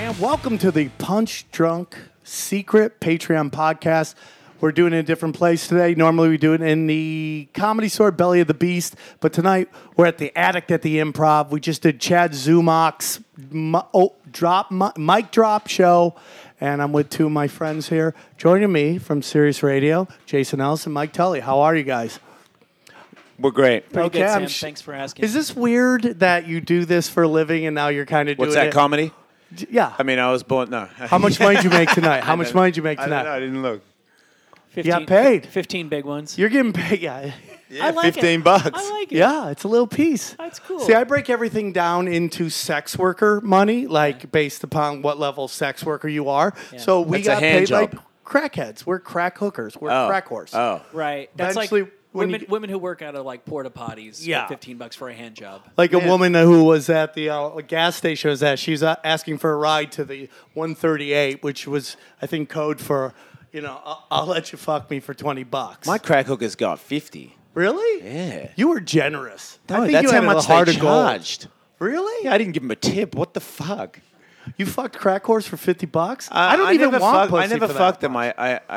And welcome to the Punch Drunk Secret Patreon podcast. We're doing it in a different place today. Normally we do it in the Comedy Store, Belly of the Beast. But tonight we're at the Addict at the Improv. We just did Chad Zumach's mic drop show. And I'm with two of my friends here. Joining me from Sirius Radio, Jason Ellis and Mike Tully. How are you guys? We're great. Pretty Okay, good, I'm Sam. Thanks for asking. Is this weird that you do this for a living and now you're kind of doing What's that, it? comedy? Yeah. I mean, I was born, no. How much money did you make tonight? How much money did you make I don't know, tonight? I didn't look. 15, got paid. 15 big ones. You're getting paid. Yeah. I like $15. it. I like it. Yeah, it's a little piece. That's cool. See, I break everything down into sex worker money, like based upon what level sex worker you are. Yeah. So we That's a got hand paid job. like crackheads. We're crack hookers. We're crack horse. Oh. Right. That's Eventually, like when you- women who work out of like porta potties Yeah. get $15 for a hand job. Like a Man. woman who was at the gas station was at. She was asking for a ride to the 138, which was, I think, code for, I'll let you fuck me for $20. My crack hooker's got 50. Really? Yeah. You were generous. I No, think that's you how had much a heart they of gold. charged. Really? Yeah, I didn't give him a tip. What the fuck? You fucked crack horse for $50? I don't even never want fuck- pussy I never for that fucked them. much.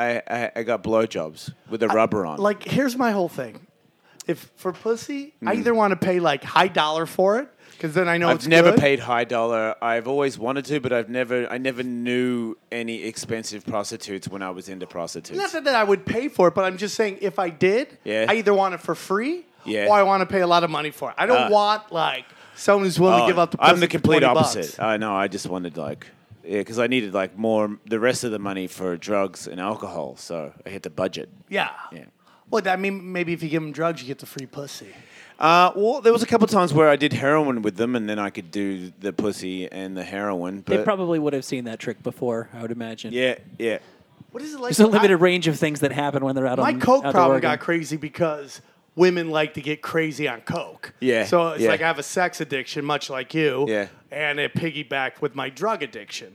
I got blowjobs with a rubber on. Like, here's my whole thing. If for pussy, I either want to pay like high dollar for it, because then I know it's I've never good. paid high dollar. I've always wanted to, but I never knew any expensive prostitutes when I was into prostitutes. Not that I would pay for it, but I'm just saying if I did, Yeah. I either want it for free Yeah. or I want to pay a lot of money for it. I don't want like someone who's willing to give up the pussy I'm the complete for $20. opposite. I know. I just wanted because I needed like more the rest of the money for drugs and alcohol, so I hit the budget. Yeah. Yeah. Well, I mean, maybe if you give them drugs, you get the free pussy. Well, there was a couple times where I did heroin with them, and then I could do the pussy and the heroin. But They probably would have seen that trick before, I would imagine. yeah. What is it like? There's a limited range of things that happen when they're out My on coke outdoor problem working. got crazy because women like to get crazy on coke. Yeah, So it's yeah. like I have a sex addiction, much like you. Yeah. And it piggybacked with my drug addiction.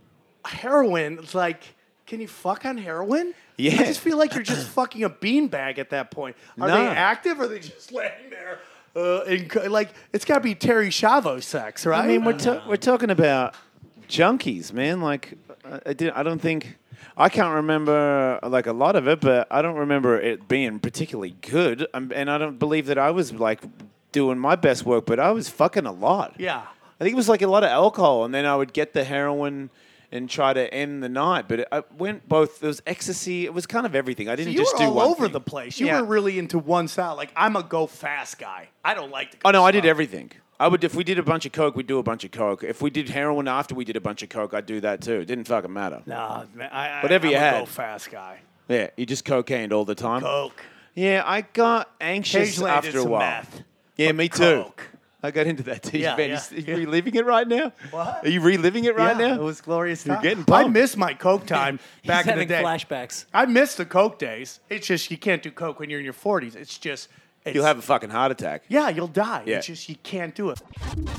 Heroin, it's like, can you fuck on heroin? Yeah. I just feel like you're just fucking a beanbag at that point. Are No. they active or are they just laying there? Like, it's got to be Terry Chavo sex, right? I mean, we're talking about junkies, man. Like, I don't think. I can't remember like a lot of it, but I don't remember it being particularly good. And I don't believe that I was like doing my best work, but I was fucking a lot. Yeah. I think it was like a lot of alcohol, and then I would get the heroin and try to end the night. But I went both. There was ecstasy. It was kind of everything. I didn't You just were do all one over thing. the place. You Yeah. were really into one style. Like, I'm a go fast guy. I don't like to go Oh no, I did slow. everything. If we did a bunch of coke, we'd do a bunch of coke. If we did heroin after we did a bunch of coke, I'd do that too. It didn't fucking matter. Nah, man, Whatever I'm you a had. go fast guy. Yeah, you just cocained all the time. Coke. Yeah, I got anxious Occasionally I did after a some while. meth. Yeah, But me too. Coke. I got into that too. Yeah, Man, yeah, you yeah. reliving it right now? What? Are you reliving it right Yeah, now? it was glorious You're time. getting I pumped. miss my Coke time He's back in the having day. flashbacks. I miss the Coke days. It's just you can't do Coke when you're in your 40s. It's just You'll have a fucking heart attack. yeah, you'll die. Yeah. It's just you can't do it.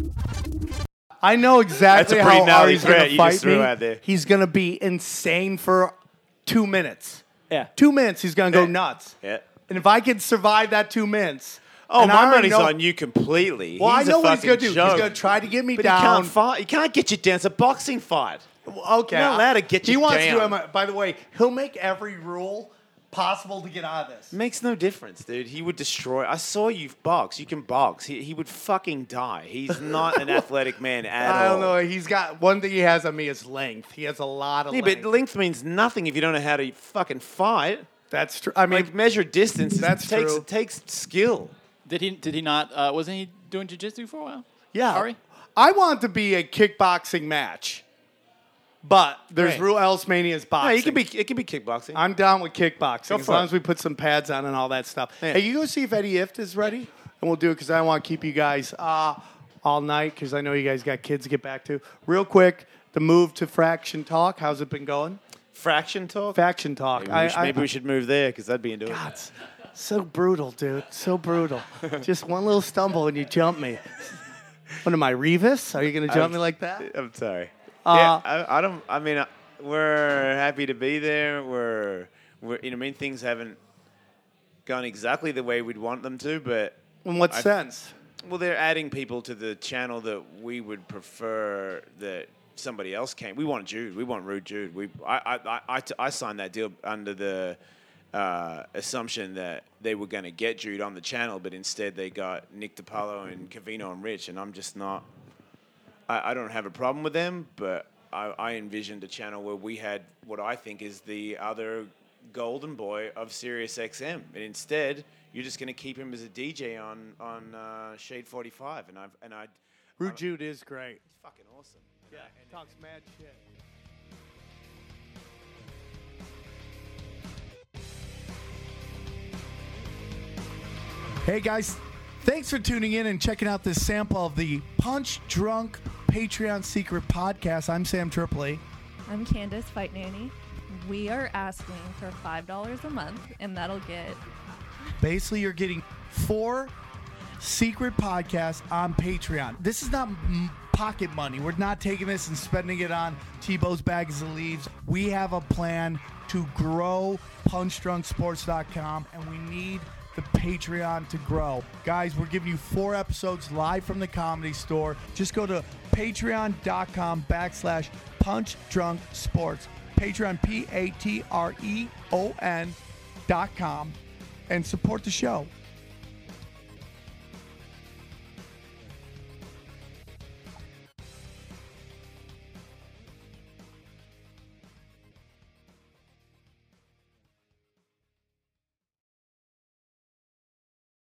I know exactly That's a pretty how gnarly Ari's going threat to you fight just threw me. out there. He's going to be insane for 2 minutes. Yeah. 2 minutes, he's going to go Yeah. nuts. Yeah. And if I can survive that 2 minutes, Oh, and I my already money's know- on you completely. Well, he's I know a what he's going to fucking do. He's joke. going to try to get me But down. he can't fight. He can't get you down. It's a boxing fight. Okay. You're not allowed to get He you wants down. to. By the way, he'll make every rule possible to get out of this. Makes no difference, dude. He would destroy. I saw you box. You can box. He would fucking die. He's not an athletic man at all. I don't know. He's got one thing he has on me is length. He has a lot of Yeah, length. but length means nothing if you don't know how to fucking fight. That's true. I mean, Like measure distance. That's takes, true. takes skill. Did he not? Wasn't he doing jiu-jitsu for a while? yeah. Ari? I want it to be a kickboxing match, but there's Right. rule else mania is No, boxing. it can be kickboxing. I'm down with kickboxing Go as for long it. as we put some pads on and all that stuff. Yeah. Hey, you go see if Eddie Ift is ready, and we'll do it because I don't want to keep you guys all night because I know you guys got kids to get back to. Real quick, the move to Fraction Talk. How's it been going? Fraction talk. Faction Talk. Maybe we should move there because I'd be into God, it. so brutal, dude. So brutal. Just one little stumble and you jump me. What am I, Revis? Are you going to jump me like that? I'm sorry. Yeah, I don't. I mean, we're happy to be there. We're things haven't gone exactly the way we'd want them to, but In what sense? well, they're adding people to the channel that we would prefer that somebody else came. We want Jude. We want Rude Jude. I signed that deal under the assumption that they were going to get Jude on the channel, but instead they got Nick DiPaolo and Covino and Rich, and I'm just not. I don't have a problem with them, but I envisioned a channel where we had what I think is the other golden boy of Sirius XM, and instead you're just going to keep him as a DJ on Shade 45, and I. Rude Jude is great. He's fucking awesome. Yeah, talks mad shit. Hey guys, thanks for tuning in and checking out this sample of the Punch Drunk Patreon Secret Podcast. I'm Sam Tripoli. I'm Candace Fight Nanny. We are asking for $5 a month, and that'll get... Basically, you're getting 4 secret podcasts on Patreon. This is not pocket money. We're not taking this and spending it on Tebow's Bags of Leaves. We have a plan to grow punchdrunksports.com, and we need the Patreon to grow. Guys, we're giving you 4 episodes live from the Comedy Store. Just go to patreon.com/punchdrunksports. Patreon, Patreon.com, and support the show.